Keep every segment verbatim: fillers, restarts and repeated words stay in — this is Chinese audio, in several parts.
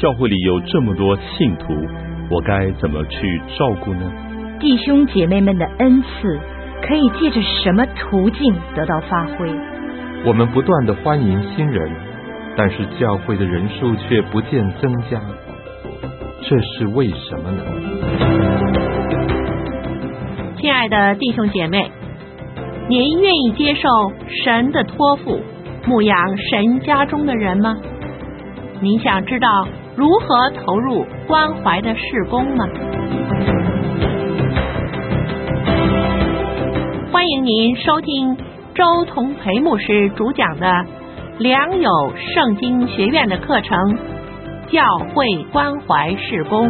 教会里有这么多信徒，我该怎么去照顾呢？ 弟兄姐妹们的恩赐可以借着什么途径得到发挥？ 我们不断地欢迎新人，但是教会的人数却不见增加，这是为什么呢？ 亲爱的弟兄姐妹，您愿意接受神的托付，牧养神家中的人吗？您想知道如何投入关怀的事工吗？欢迎您收听周同培牧师主讲的良友圣经学院的课程《教会关怀事工》。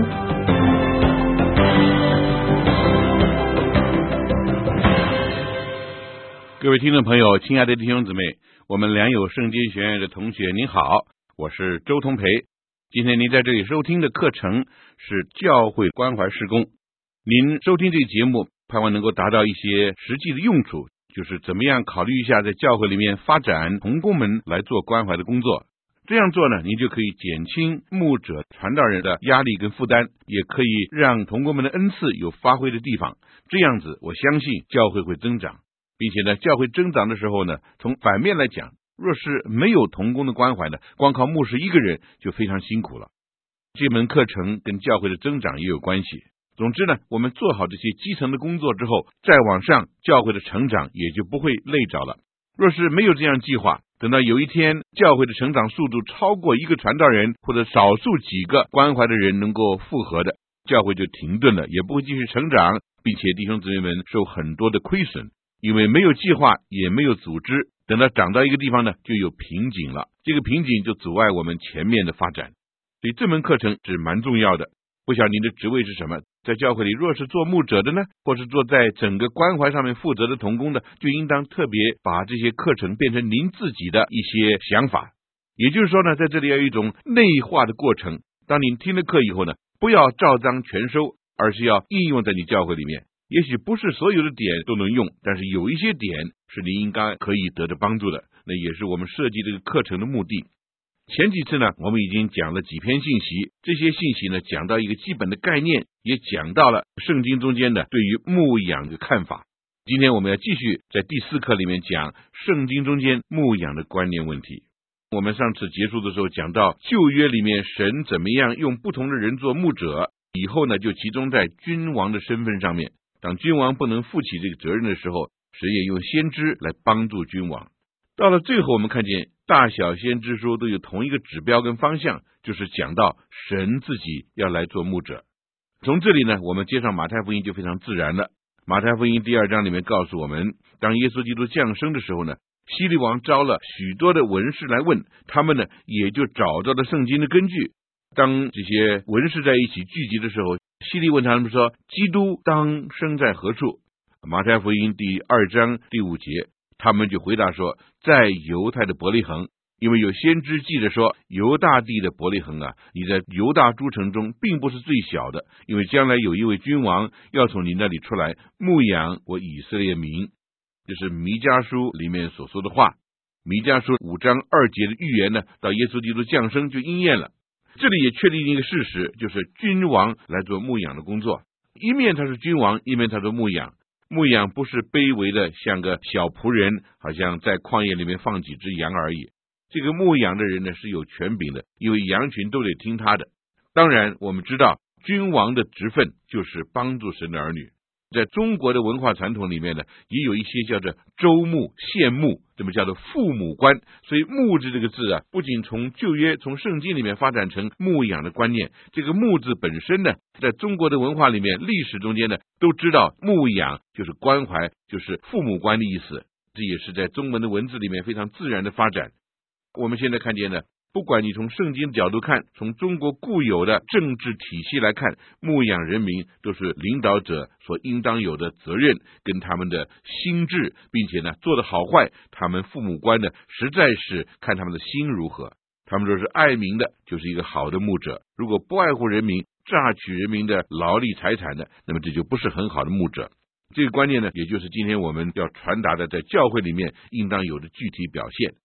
各位听众朋友，亲爱的弟兄姊妹，我们良友圣经学院的同学您好，我是周同培。今天您在这里收听的课程是教会关怀事工。您收听这个节目，盼望能够达到一些实际的用处，就是怎么样考虑一下在教会里面发展同工们来做关怀的工作。这样做呢，您就可以减轻牧者传道人的压力跟负担，也可以让同工们的恩赐有发挥的地方。这样子我相信教会会增长，并且呢，教会增长的时候呢，从反面来讲，若是没有同工的关怀呢，光靠牧师一个人就非常辛苦了。这门课程跟教会的增长也有关系。总之呢，我们做好这些基层的工作之后，再往上，教会的成长也就不会累着了。若是没有这样计划，等到有一天教会的成长速度超过一个传道人或者少数几个关怀的人能够复合的，教会就停顿了，也不会继续成长，并且弟兄姊妹们受很多的亏损，因为没有计划也没有组织，等到长到一个地方呢，就有瓶颈了，这个瓶颈就阻碍我们前面的发展。所以这门课程是蛮重要的。不晓得您的职位是什么，在教会里若是做牧者的呢，或是做在整个关怀上面负责的同工的，就应当特别把这些课程变成您自己的一些想法。也就是说呢，在这里要有一种内化的过程。当您听了课以后呢，不要照章全收，而是要应用在你教会里面。也许不是所有的点都能用，但是有一些点是你应该可以得到帮助的，那也是我们设计这个课程的目的。前几次呢，我们已经讲了几篇信息，这些信息呢，讲到一个基本的概念，也讲到了圣经中间的对于牧养的看法。今天我们要继续在第四课里面讲圣经中间牧养的观念问题。我们上次结束的时候讲到旧约里面神怎么样用不同的人做牧者，以后呢就集中在君王的身份上面。当君王不能负起这个责任的时候，神也用先知来帮助君王。到了最后，我们看见大小先知书都有同一个指标跟方向，就是讲到神自己要来做牧者。从这里呢，我们接上马太福音就非常自然了。马太福音第二章里面告诉我们，当耶稣基督降生的时候呢，希律王招了许多的文士来问，他们呢也就找到了圣经的根据。当这些文士在一起聚集的时候，希律问他们说，基督当生在何处？马太福音第二章第五节，他们就回答说，在犹太的伯利恒，因为有先知记着说，犹大地的伯利恒啊，你在犹大诸城中并不是最小的，因为将来有一位君王要从你那里出来牧养我以色列民。这是弥迦书里面所说的话。弥迦书五章二节的预言呢，到耶稣基督降生就应验了。这里也确定一个事实，就是君王来做牧养的工作。一面他是君王，一面他做牧养。牧养不是卑微的像个小仆人，好像在旷野里面放几只羊而已。这个牧养的人呢是有权柄的，因为羊群都得听他的。当然我们知道君王的职分就是帮助神的儿女。在中国的文化传统里面呢，也有一些叫做州牧、县牧，这么叫做父母官。所以牧字这个字啊，不仅从旧约从圣经里面发展成牧养的观念，这个牧字本身呢，在中国的文化里面历史中间呢，都知道牧养就是关怀，就是父母官的意思。这也是在中文的文字里面非常自然的发展。我们现在看见呢，不管你从圣经的角度看，从中国固有的政治体系来看，牧养人民都是领导者所应当有的责任跟他们的心智，并且呢做的好坏，他们父母官呢实在是看他们的心如何。他们若是爱民的，就是一个好的牧者；如果不爱护人民，榨取人民的劳力财产的，那么这就不是很好的牧者。这个观念呢，也就是今天我们要传达的在教会里面应当有的具体表现。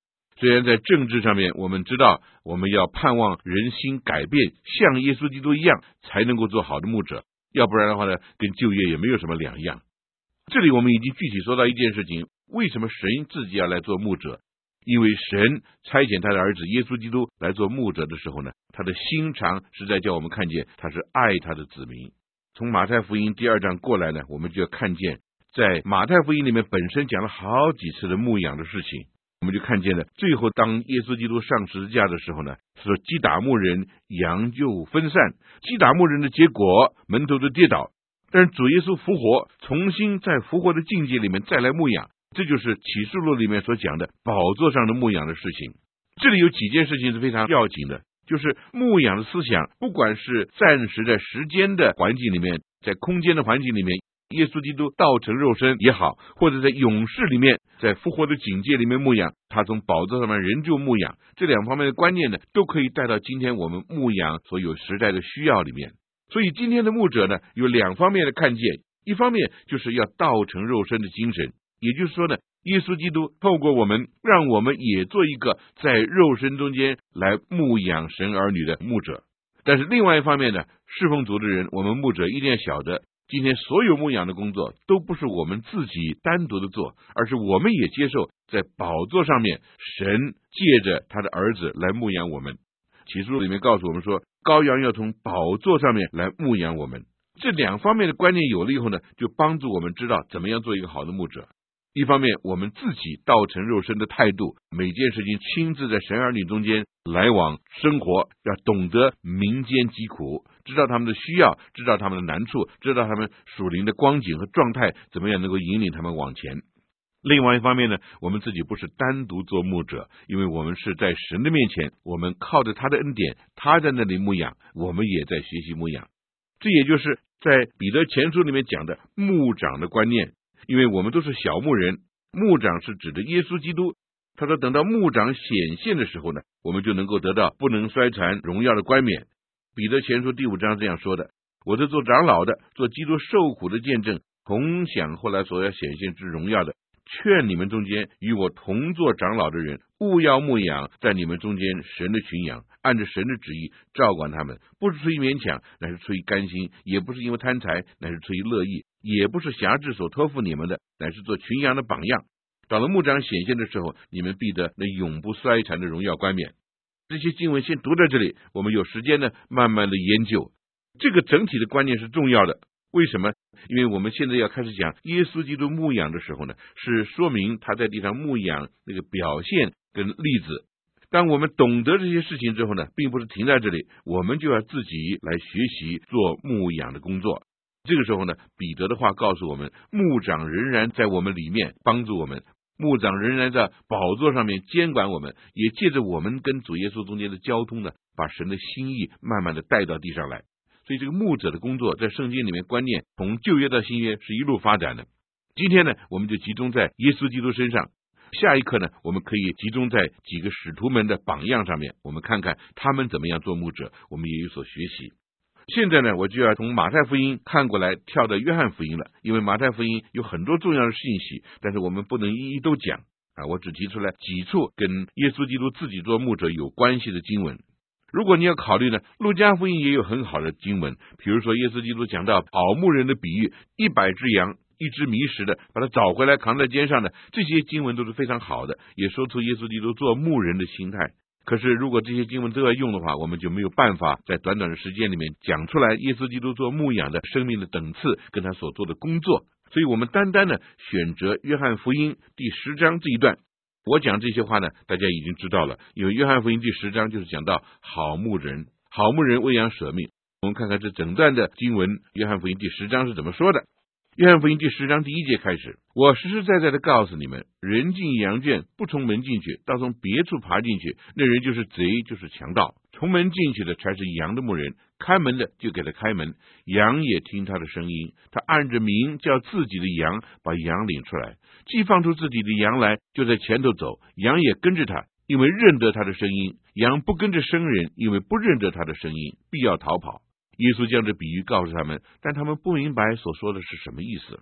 虽然在政治上面我们知道我们要盼望人心改变，像耶稣基督一样才能够做好的牧者，要不然的话呢，跟就业也没有什么两样。这里我们已经具体说到一件事情，为什么神自己要来做牧者？因为神差遣他的儿子耶稣基督来做牧者的时候呢，他的心肠是在叫我们看见他是爱他的子民。从马太福音第二章过来呢，我们就要看见在马太福音里面本身讲了好几次的牧养的事情，我们就看见了最后当耶稣基督上十字架的时候呢，说击打牧人，羊就分散，击打牧人的结果门徒都跌倒，但是主耶稣复活，重新在复活的境界里面再来牧养，这就是启示录里面所讲的宝座上的牧养的事情。这里有几件事情是非常要紧的，就是牧养的思想，不管是暂时在时间的环境里面，在空间的环境里面，耶稣基督道成肉身也好，或者在永世里面，在复活的境界里面牧养，他从宝座上面人就牧养，这两方面的观念呢，都可以带到今天我们牧养所有时代的需要里面。所以今天的牧者呢，有两方面的看见，一方面就是要道成肉身的精神，也就是说呢，耶稣基督透过我们，让我们也做一个在肉身中间来牧养神儿女的牧者。但是另外一方面呢，侍奉主的人，我们牧者一定要晓得，今天所有牧养的工作都不是我们自己单独的做，而是我们也接受在宝座上面神借着他的儿子来牧养我们。启示录里面告诉我们说，羔羊要从宝座上面来牧养我们。这两方面的观念有了以后呢，就帮助我们知道怎么样做一个好的牧者。一方面我们自己道成肉身的态度，每件事情亲自在神儿女中间来往生活，要懂得民间疾苦，知道他们的需要，知道他们的难处，知道他们属灵的光景和状态，怎么样能够引领他们往前。另外一方面呢，我们自己不是单独做牧者，因为我们是在神的面前，我们靠着他的恩典，他在那里牧养，我们也在学习牧养。这也就是在彼得前书里面讲的牧长的观念，因为我们都是小牧人，牧长是指的耶稣基督，他说等到牧长显现的时候呢，我们就能够得到不能衰残荣耀的冠冕。彼得前书第五章这样说的，我是做长老的，做基督受苦的见证，同享后来所要显现之荣耀的，劝你们中间与我同做长老的人，务要牧养在你们中间神的群羊，按着神的旨意照管他们，不是出于勉强，乃是出于甘心，也不是因为贪财，乃是出于乐意，也不是辖制所托付你们的，乃是做群羊的榜样。到了牧长显现的时候，你们必得那永不衰残的荣耀冠冕。这些经文先读在这里，我们有时间呢慢慢的研究。这个整体的观念是重要的。为什么？因为我们现在要开始讲耶稣基督牧养的时候呢，是说明他在地上牧养那个表现跟例子。当我们懂得这些事情之后呢，并不是停在这里，我们就要自己来学习做牧养的工作。这个时候呢，彼得的话告诉我们，牧长仍然在我们里面帮助我们，牧长仍然在宝座上面监管我们，也借着我们跟主耶稣中间的交通呢，把神的心意慢慢的带到地上来。所以这个牧者的工作在圣经里面观念从旧约到新约是一路发展的。今天呢，我们就集中在耶稣基督身上，下一课呢，我们可以集中在几个使徒们的榜样上面，我们看看他们怎么样做牧者，我们也有所学习。现在呢，我就要从马太福音看过来跳到约翰福音了，因为马太福音有很多重要的信息，但是我们不能一一都讲啊，我只提出来几处跟耶稣基督自己做牧者有关系的经文。如果你要考虑呢，路加福音也有很好的经文，比如说耶稣基督讲到好牧人的比喻，一百只羊一只迷失的把它找回来扛在肩上的，这些经文都是非常好的，也说出耶稣基督做牧人的心态。可是如果这些经文都要用的话，我们就没有办法在短短的时间里面讲出来耶稣基督做牧养的生命的等次跟他所做的工作。所以我们单单的选择约翰福音第十章这一段，我讲这些话呢，大家已经知道了，因为约翰福音第十章就是讲到好牧人，好牧人为羊舍命。我们看看这整段的经文，约翰福音第十章是怎么说的。约翰福音第十章第一节开始，我实实在在的告诉你们，人进羊圈不从门进去，倒从别处爬进去，那人就是贼，就是强盗。从门进去的才是羊的牧人，看门的就给他开门，羊也听他的声音，他按着名叫自己的羊，把羊领出来，既放出自己的羊来，就在前头走，羊也跟着他，因为认得他的声音。羊不跟着生人，因为不认得他的声音，必要逃跑。耶稣将这比喻告诉他们，但他们不明白所说的是什么意思。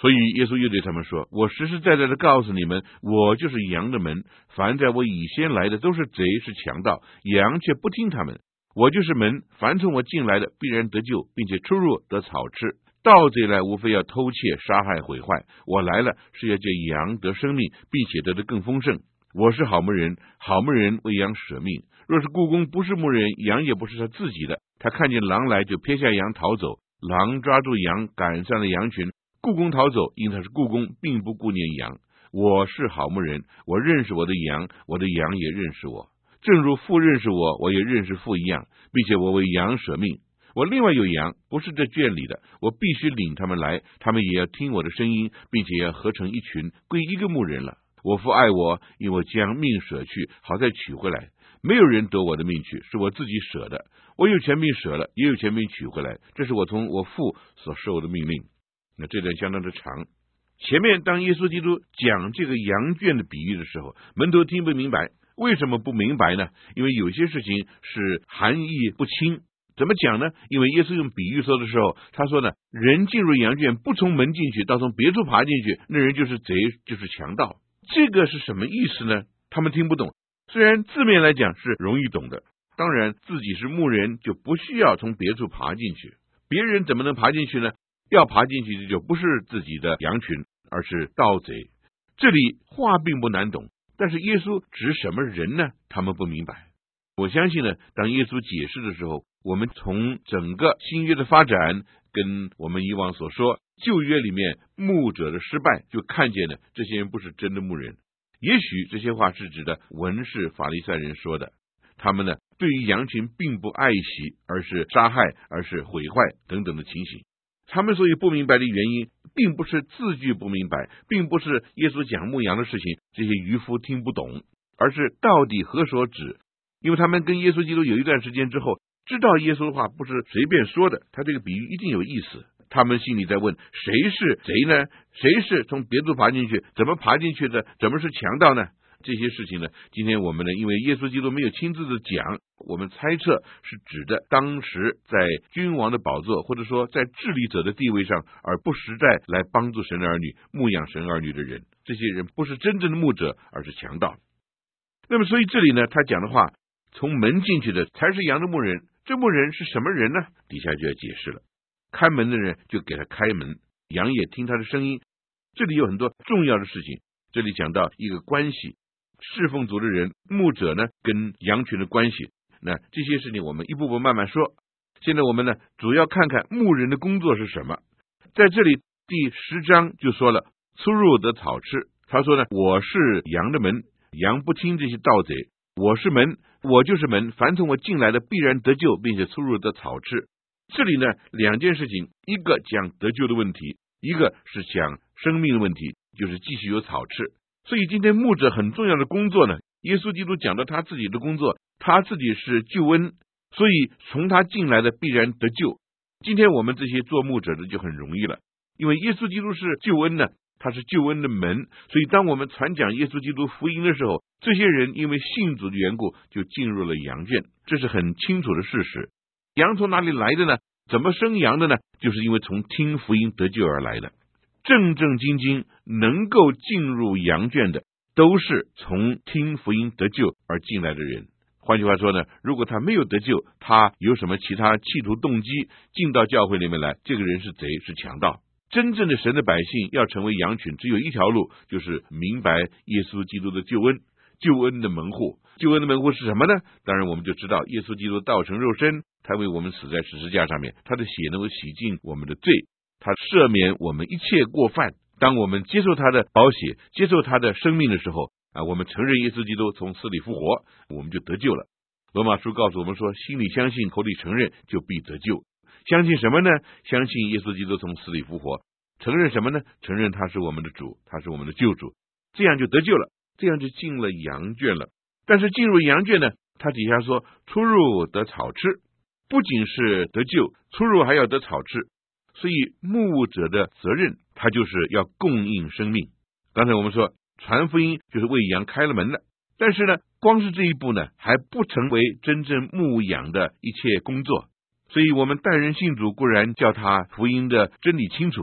所以耶稣又对他们说，我实实在在的告诉你们，我就是羊的门，凡在我以先来的都是贼是强盗，羊却不听他们。我就是门，凡从我进来的必然得救，并且出入得草吃。盗贼来无非要偷窃杀害毁坏，我来了是要叫羊得生命，并且得的更丰盛。我是好牧人，好牧人为羊舍命。若是雇工不是牧人，羊也不是他自己的，他看见狼来就撇下羊逃走，狼抓住羊赶散了羊群，雇工逃走，因他是雇工，并不顾念羊。我是好牧人，我认识我的羊，我的羊也认识我，正如父认识我，我也认识父一样，并且我为羊舍命。我另外有羊，不是这圈里的，我必须领他们来，他们也要听我的声音，并且要合成一群，归一个牧人了。我父爱我，因为我将命舍去，好再取回来。没有人夺我的命去，是我自己舍的。我有权柄舍了，也有权柄取回来，这是我从我父所受的命令。那这段相当的长。前面当耶稣基督讲这个羊圈的比喻的时候，门徒听不明白。为什么不明白呢？因为有些事情是含义不清。怎么讲呢？因为耶稣用比喻说的时候，他说呢，人进入羊圈不从门进去，倒从别处爬进去，那人就是贼，就是强盗。这个是什么意思呢？他们听不懂。虽然字面来讲是容易懂的，当然自己是牧人就不需要从别处爬进去，别人怎么能爬进去呢？要爬进去的就不是自己的羊群，而是盗贼。这里话并不难懂，但是耶稣指什么人呢？他们不明白。我相信呢，当耶稣解释的时候，我们从整个新约的发展跟我们以往所说旧约里面牧者的失败，就看见了这些人不是真的牧人。也许这些话是指的文士法利赛人说的，他们呢对于羊群并不爱惜，而是杀害，而是毁坏等等的情形。他们所以不明白的原因，并不是字句不明白，并不是耶稣讲牧羊的事情这些渔夫听不懂，而是到底何所指。因为他们跟耶稣基督有一段时间之后，知道耶稣的话不是随便说的，他这个比喻一定有意思。他们心里在问，谁是贼呢？谁是从别处爬进去？怎么爬进去的？怎么是强盗呢？这些事情呢，今天我们呢，因为耶稣基督没有亲自的讲，我们猜测是指的当时在君王的宝座，或者说在治理者的地位上，而不实在来帮助神的儿女、牧养神儿女的人。这些人不是真正的牧者，而是强盗。那么所以这里呢，他讲的话，从门进去的才是羊的牧人。这牧人是什么人呢？底下就要解释了。看门的人就给他开门，羊也听他的声音。这里有很多重要的事情。这里讲到一个关系，侍奉族的人，牧者呢跟羊群的关系。那这些事情我们一步步慢慢说。现在我们呢主要看看牧人的工作是什么。在这里第十章就说了，出入得草吃。他说呢，我是羊的门，羊不听这些盗贼。我是门，我就是门，凡从我进来的必然得救，并且出入得草吃。这里呢两件事情，一个讲得救的问题，一个是讲生命的问题，就是继续有草吃。所以今天牧者很重要的工作呢，耶稣基督讲到他自己的工作，他自己是救恩，所以从他进来的必然得救。今天我们这些做牧者的就很容易了，因为耶稣基督是救恩呢，他是救恩的门，所以当我们传讲耶稣基督福音的时候，这些人因为信主的缘故就进入了羊圈，这是很清楚的事实。羊从哪里来的呢？怎么生羊的呢？就是因为从听福音得救而来的。正正经经能够进入羊圈的，都是从听福音得救而进来的人。换句话说呢，如果他没有得救，他有什么其他企图动机进到教会里面来，这个人是贼，是强盗。真正的神的百姓要成为羊群，只有一条路，就是明白耶稣基督的救恩，救恩的门户。救恩的门户是什么呢？当然我们就知道耶稣基督道成肉身，他为我们死在十字架上面，他的血能够洗净我们的罪，他赦免我们一切过犯。当我们接受他的宝血，接受他的生命的时候啊，我们承认耶稣基督从死里复活，我们就得救了。罗马书告诉我们说，心里相信，口里承认，就必得救。相信什么呢？相信耶稣基督从死里复活。承认什么呢？承认他是我们的主，他是我们的救主，这样就得救了，这样就进了羊圈了。但是进入羊圈呢，他底下说出入得草吃，不仅是得救，出入还要得草吃。所以牧者的责任，他就是要供应生命。刚才我们说传福音就是为羊开了门了，但是呢，光是这一步呢，还不成为真正牧养的一切工作。所以我们带人信主固然叫他福音的真理清楚，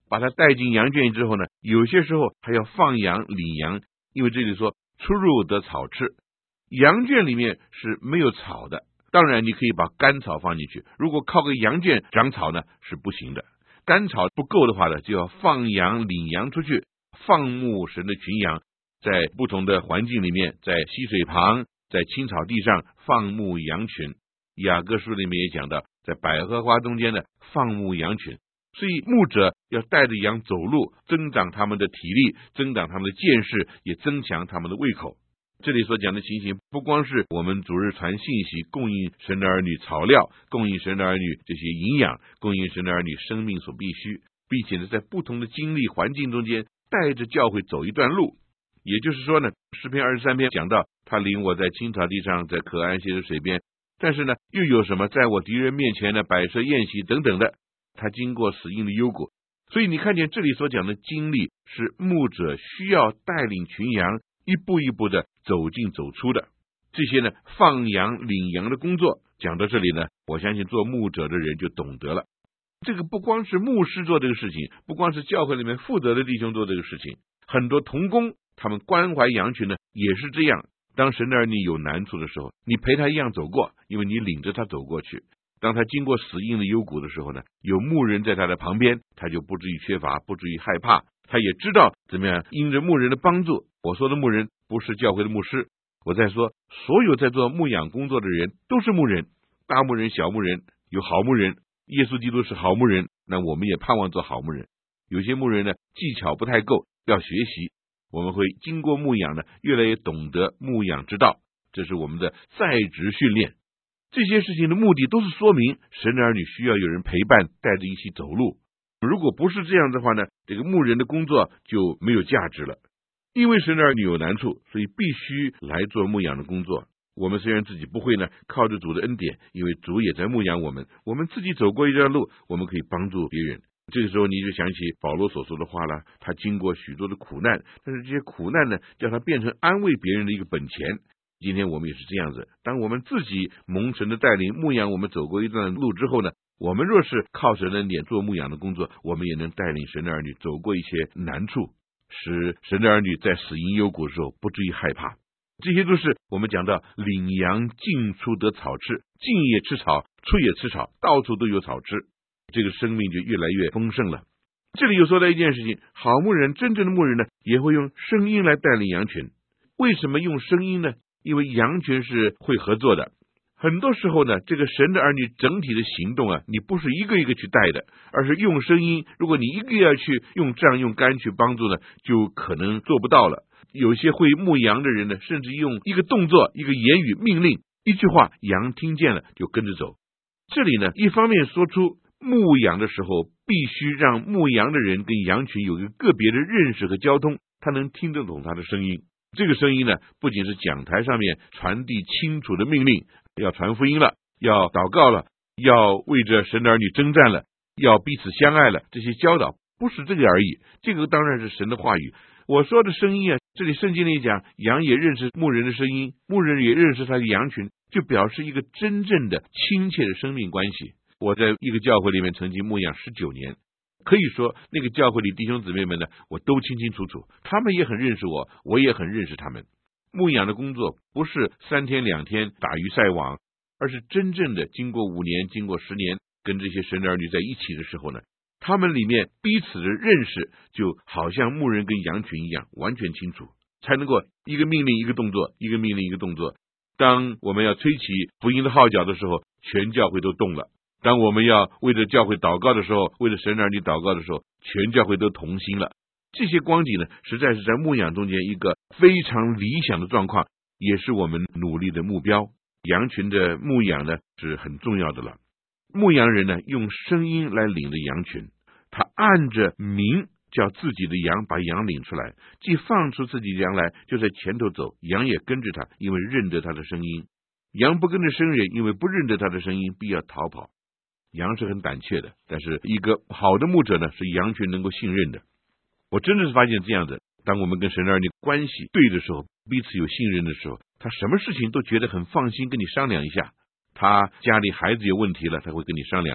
把它带进羊圈之后呢，有些时候还要放羊领羊，因为这里说出入得草吃，羊圈里面是没有草的，当然你可以把干草放进去，如果靠个羊圈长草呢是不行的，干草不够的话呢，就要放羊领羊出去，放牧神的群羊，在不同的环境里面，在溪水旁，在青草地上放牧羊群。雅各书里面也讲到，在百合花中间呢放牧羊群，所以牧者要带着羊走路，增长他们的体力，增长他们的见识，也增强他们的胃口。这里所讲的情形，不光是我们主日传信息，供应神的儿女草料，供应神的儿女这些营养，供应神的儿女生命所必须，并且呢，在不同的经历环境中间，带着教会走一段路。也就是说呢，诗篇二十三篇讲到，他领我在青草地上，在可安歇的水边，但是呢，又有什么在我敌人面前呢摆设宴席等等的，他经过死荫的幽谷。所以你看见这里所讲的经历，是牧者需要带领群羊一步一步的走进走出的。这些呢，放羊领羊的工作讲到这里呢，我相信做牧者的人就懂得了。这个不光是牧师做这个事情，不光是教会里面负责的弟兄做这个事情，很多同工他们关怀羊群呢也是这样。当神的儿女有难处的时候，你陪他一样走过，因为你领着他走过去。当他经过死荫的幽谷的时候呢，有牧人在他的旁边，他就不至于缺乏，不至于害怕，他也知道怎么样因着牧人的帮助。我说的牧人不是教会的牧师，我在说所有在做牧养工作的人都是牧人，大牧人小牧人，有好牧人，耶稣基督是好牧人，那我们也盼望做好牧人。有些牧人呢技巧不太够，要学习，我们会经过牧养呢越来越懂得牧养之道，这是我们的在职训练。这些事情的目的都是说明神的儿女需要有人陪伴，带着一起走路。如果不是这样的话呢，这个牧人的工作就没有价值了。因为神的儿女有难处，所以必须来做牧养的工作。我们虽然自己不会呢，靠着主的恩典，因为主也在牧养我们，我们自己走过一段路，我们可以帮助别人。这个时候你就想起保罗所说的话了，他经过许多的苦难，但是这些苦难呢，叫他变成安慰别人的一个本钱。今天我们也是这样子，当我们自己蒙神的带领牧养我们走过一段路之后呢，我们若是靠神的恩典做牧养的工作，我们也能带领神的儿女走过一些难处，使神的儿女在死荫幽谷的时候不至于害怕。这些都是我们讲到领羊进出得草吃，进也吃草，出也吃草，到处都有草吃，这个生命就越来越丰盛了。这里又说到一件事情，好牧人，真正的牧人呢，也会用声音来带领羊群。为什么用声音呢？因为羊群是会合作的。很多时候呢，这个神的儿女整体的行动啊，你不是一个一个去带的，而是用声音。如果你一个要去用杖用竿去帮助呢，就可能做不到了。有些会牧羊的人呢，甚至用一个动作、一个言语命令，一句话，羊听见了就跟着走。这里呢，一方面说出牧养的时候，必须让牧羊的人跟羊群有一个个别的认识和交通，他能听得懂他的声音。这个声音呢，不仅是讲台上面传递清楚的命令，要传福音了，要祷告了，要为着神的儿女征战了，要彼此相爱了，这些教导不是这个而已，这个当然是神的话语。我说的声音啊，这里圣经里讲，羊也认识牧人的声音，牧人也认识他的羊群，就表示一个真正的亲切的生命关系。我在一个教会里面曾经牧养十九年，可以说那个教会里弟兄姊妹们呢，我都清清楚楚，他们也很认识我，我也很认识他们。牧养的工作不是三天两天打鱼晒网，而是真正的经过五年经过十年跟这些神的儿女在一起的时候呢，他们里面彼此的认识就好像牧人跟羊群一样完全清楚，才能够一个命令一个动作，一个命令一个动作。当我们要吹起福音的号角的时候，全教会都动了。当我们要为了教会祷告的时候，为了神儿女祷告的时候，全教会都同心了。这些光景呢，实在是在牧养中间一个非常理想的状况，也是我们努力的目标。羊群的牧养呢是很重要的了。牧羊人呢用声音来领着羊群，他按着名叫自己的羊把羊领出来，既放出自己的羊来，就在前头走，羊也跟着他，因为认得他的声音。羊不跟着生人，因为不认得他的声音，必要逃跑。羊是很胆怯的，但是一个好的牧者呢，是羊群能够信任的。我真的是发现这样的，当我们跟神儿女关系对的时候，彼此有信任的时候，他什么事情都觉得很放心，跟你商量一下。他家里孩子有问题了，他会跟你商量；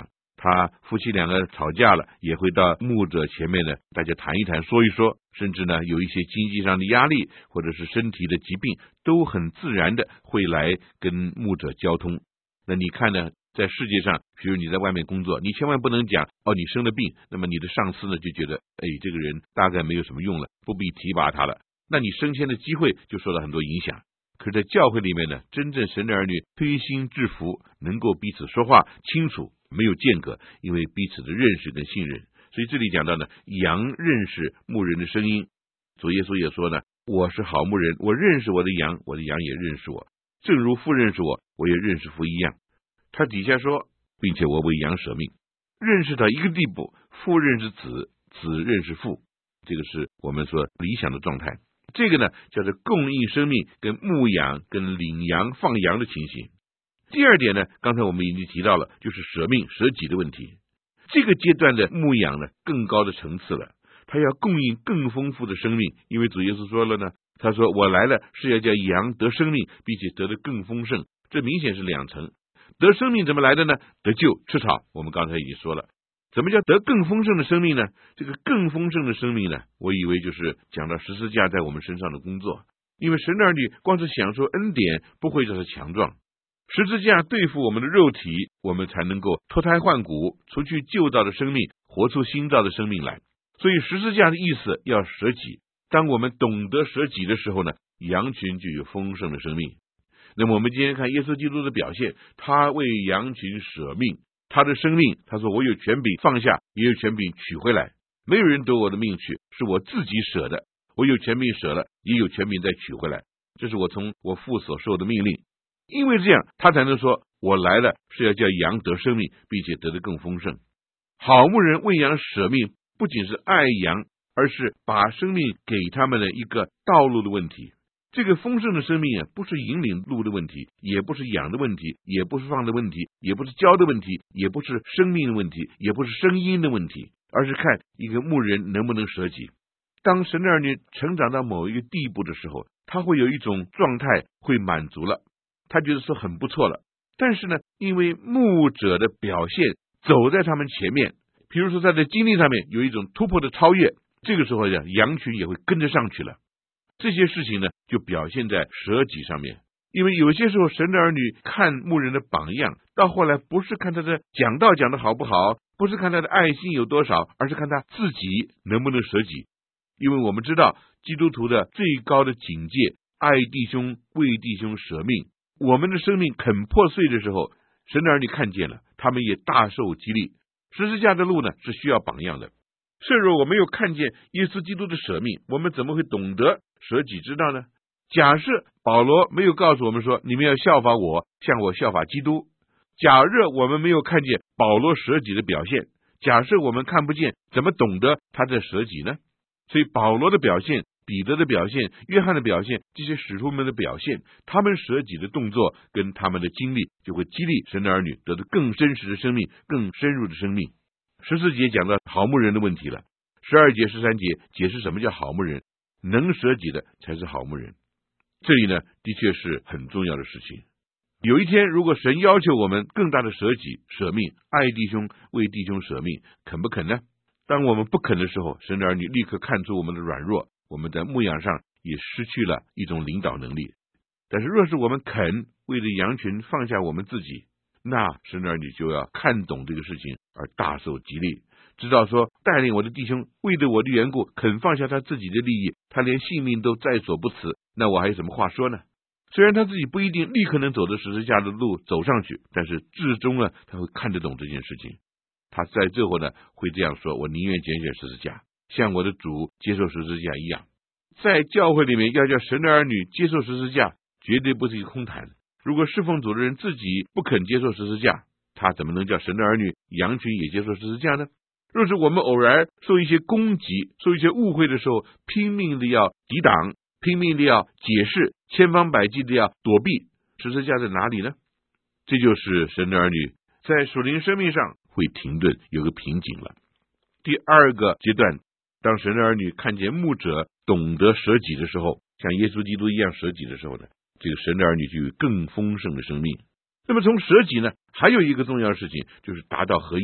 他夫妻两个吵架了，也会到牧者前面呢，大家谈一谈，说一说，甚至呢有一些经济上的压力或者是身体的疾病，都很自然的会来跟牧者交通。那你看呢，在世界上，比如你在外面工作，你千万不能讲哦你生了病，那么你的上司呢就觉得哎这个人大概没有什么用了，不必提拔他了，那你升迁的机会就受到很多影响。可是在教会里面呢，真正神的儿女推心置腹，能够彼此说话清楚，没有间隔，因为彼此的认识跟信任。所以这里讲到呢，羊认识牧人的声音，主耶稣也说呢，我是好牧人，我认识我的羊，我的羊也认识我，正如父认识我，我也认识父一样。他底下说，并且我为羊舍命，认识到一个地步，父认识子，子认识父，这个是我们所理想的状态。这个呢叫做供应生命跟牧养跟领羊放羊的情形。第二点呢，刚才我们已经提到了，就是舍命舍己的问题。这个阶段的牧养呢更高的层次了，他要供应更丰富的生命，因为主耶稣说了呢，他说我来了是要叫羊得生命，并且得的更丰盛。这明显是两层。得生命怎么来的呢？得救吃草，我们刚才已经说了。怎么叫得更丰盛的生命呢？这个更丰盛的生命呢，我以为就是讲到十字架在我们身上的工作。因为神的儿女光是享受恩典不会让他强壮，十字架对付我们的肉体，我们才能够脱胎换骨，除去旧造的生命，活出新造的生命来。所以十字架的意思要舍己，当我们懂得舍己的时候呢，羊群就有丰盛的生命。那么我们今天看耶稣基督的表现，他为羊群舍命，他的生命，他说我有权柄放下，也有权柄取回来，没有人夺我的命去，是我自己舍的，我有权柄舍了，也有权柄再取回来，这是我从我父所受的命令。因为这样他才能说我来了是要叫羊得生命，并且得得更丰盛。好牧人为羊舍命，不仅是爱羊，而是把生命给他们的一个道路的问题。这个丰盛的生命啊，不是引领路的问题，也不是养的问题，也不是放的问题，也不是教的问题，也不是生命的问题，也不是声音的问题，而是看一个牧人能不能舍己。当神的儿女成长到某一个地步的时候，他会有一种状态会满足了，他觉得说很不错了。但是呢，因为牧者的表现走在他们前面，比如说在这经历上面有一种突破的超越，这个时候呢，羊群也会跟着上去了。这些事情呢，就表现在舍己上面。因为有些时候神的儿女看牧人的榜样，到后来不是看他的讲道讲的好不好，不是看他的爱心有多少，而是看他自己能不能舍己。因为我们知道基督徒的最高的警戒，爱弟兄为弟兄舍命。我们的生命肯破碎的时候，神的儿女看见了，他们也大受激励。十字架的路呢，是需要榜样的。甚若我没有看见耶稣基督的舍命，我们怎么会懂得舍己之道呢？假设保罗没有告诉我们说，你们要效法我，像我效法基督。假若我们没有看见保罗舍己的表现，假设我们看不见，怎么懂得他在舍己呢？所以保罗的表现，彼得的表现，约翰的表现，这些使徒们的表现，他们舍己的动作跟他们的经历，就会激励神的儿女得到更真实的生命，更深入的生命。十四节讲到好牧人的问题了，十二节十三节解释什么叫好牧人，能舍己的才是好牧人。这里呢，的确是很重要的事情。有一天如果神要求我们更大的舍己舍命，爱弟兄为弟兄舍命，肯不肯呢？当我们不肯的时候，神的儿女立刻看出我们的软弱，我们在牧养上也失去了一种领导能力。但是若是我们肯为了羊群放下我们自己，那神的儿女就要看懂这个事情而大受激励，知道说带领我的弟兄为了我的缘故肯放下他自己的利益，他连性命都在所不辞，那我还有什么话说呢？虽然他自己不一定立刻能走到十字架的路走上去，但是至终呢，他会看得懂这件事情。他在最后呢，会这样说，我宁愿拣选十字架，像我的主接受十字架一样。在教会里面要叫神的儿女接受十字架，绝对不是一个空谈。如果侍奉主的人自己不肯接受十字架，他怎么能叫神的儿女羊群也接受十字架呢？若是我们偶然受一些攻击，受一些误会的时候，拼命的要抵挡，拼命的要解释，千方百计的要躲避，十字架在哪里呢？这就是神的儿女在属灵生命上会停顿，有个瓶颈了。第二个阶段，当神的儿女看见牧者懂得舍己的时候，像耶稣基督一样舍己的时候呢，这个神的儿女就有更丰盛的生命。那么从舍己呢，还有一个重要的事情，就是达到合一。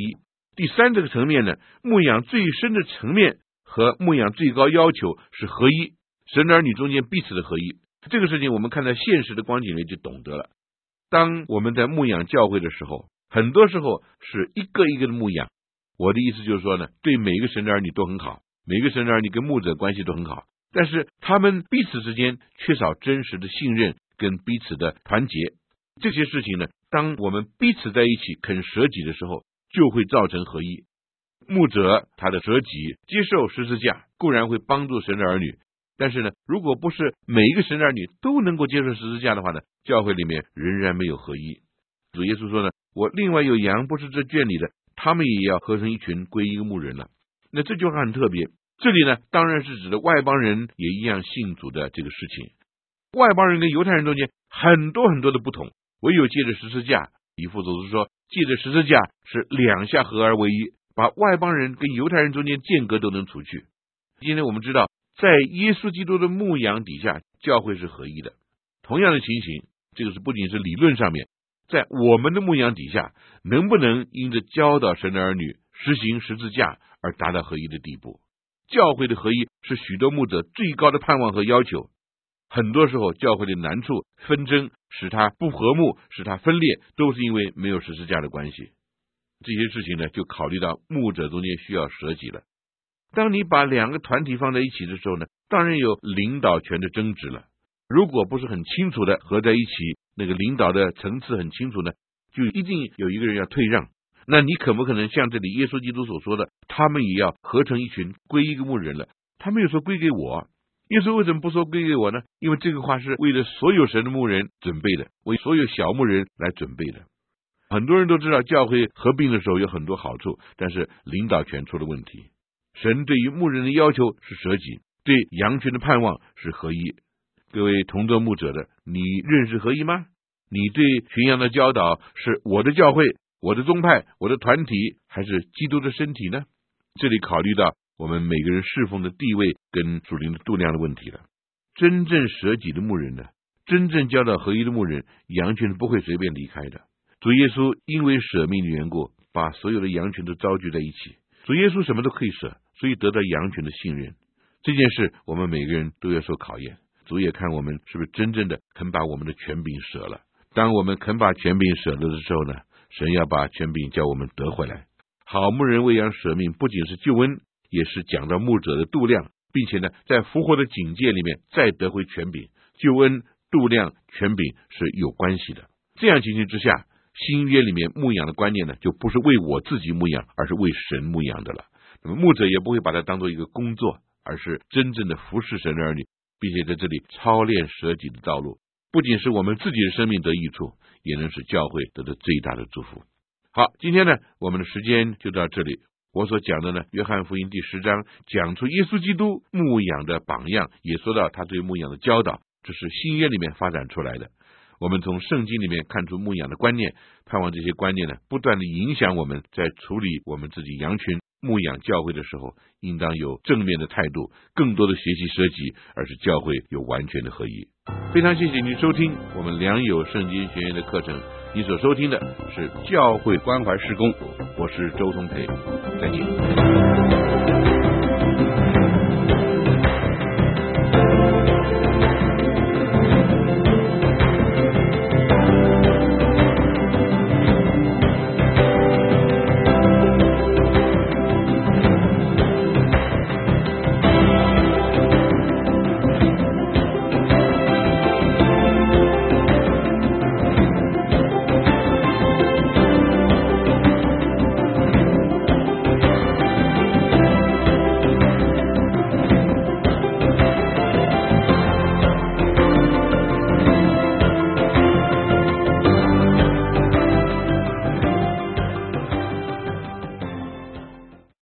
第三这个层面呢，牧养最深的层面和牧养最高要求是合一，神的儿女中间彼此的合一。这个事情我们看在现实的光景里就懂得了。当我们在牧养教会的时候，很多时候是一个一个的牧养。我的意思就是说呢，对每个神的儿女都很好，每个神的儿女跟牧者关系都很好，但是他们彼此之间缺少真实的信任跟彼此的团结。这些事情呢，当我们彼此在一起肯舍己的时候，就会造成合一。牧者他的舍己接受十字架固然会帮助神的儿女，但是呢，如果不是每一个神的儿女都能够接受十字架的话呢，教会里面仍然没有合一。主耶稣说呢，我另外有羊不是这圈里的，他们也要合成一群归一个牧人了。那这句话很特别，这里呢当然是指的外邦人也一样信主的这个事情。外邦人跟犹太人中间很多很多的不同，唯有借着十字架，以弗所书说借着十字架是两下合而为一，把外邦人跟犹太人中间间隔都能除去。今天我们知道，在耶稣基督的牧养底下，教会是合一的。同样的情形，这个是不仅是理论上面，在我们的牧养底下，能不能因着教导神的儿女实行十字架而达到合一的地步？教会的合一是许多牧者最高的盼望和要求。很多时候教会的难处纷争使它不和睦，使它分裂，都是因为没有十字架的关系。这些事情呢，就考虑到牧者中间需要舍己了。当你把两个团体放在一起的时候呢，当然有领导权的争执了。如果不是很清楚的合在一起，那个领导的层次很清楚呢，就一定有一个人要退让。那你可不可能像这里耶稣基督所说的，他们也要合成一群归一个牧人了？他没有说归给我，耶稣为什么不说归给我呢？因为这个话是为了所有神的牧人准备的，为所有小牧人来准备的。很多人都知道教会合并的时候有很多好处，但是领导权出了问题。神对于牧人的要求是舍己，对羊群的盼望是合一。各位同做牧者的，你认识合一吗？你对群羊的教导是我的教会、我的宗派、我的团体，还是基督的身体呢？这里考虑到我们每个人侍奉的地位跟属灵的度量的问题了。真正舍己的牧人呢，真正教导合一的牧人，羊群是不会随便离开的。主耶稣因为舍命的缘故，把所有的羊群都招聚在一起。主耶稣什么都可以舍，所以得到羊群的信任。这件事我们每个人都要受考验。主也看我们是不是真正的肯把我们的权柄舍了。当我们肯把权柄舍了的时候呢，神要把权柄叫我们得回来。好牧人为羊舍命，不仅是救恩，也是讲到牧者的度量，并且呢，在复活的警戒里面再得回权柄。救恩、度量、权柄是有关系的。这样情形之下，新约里面牧养的观念呢，就不是为我自己牧养，而是为神牧养的了。那么牧者也不会把它当做一个工作，而是真正的服侍神的儿女，并且在这里操练舍己的道路，不仅是我们自己的生命得益处，也能使教会得到最大的祝福。好，今天呢，我们的时间就到这里。我所讲的呢，约翰福音第十章讲出耶稣基督牧养的榜样，也说到他对牧养的教导，这是新约里面发展出来的。我们从圣经里面看出牧养的观念，盼望这些观念呢，不断的影响我们在处理我们自己羊群、牧养教会的时候，应当有正面的态度，更多的学习舍己，而是教会有完全的合一。非常谢谢您收听我们良友圣经学院的课程，你所收听的是教会关怀事工，我是周同培，再见。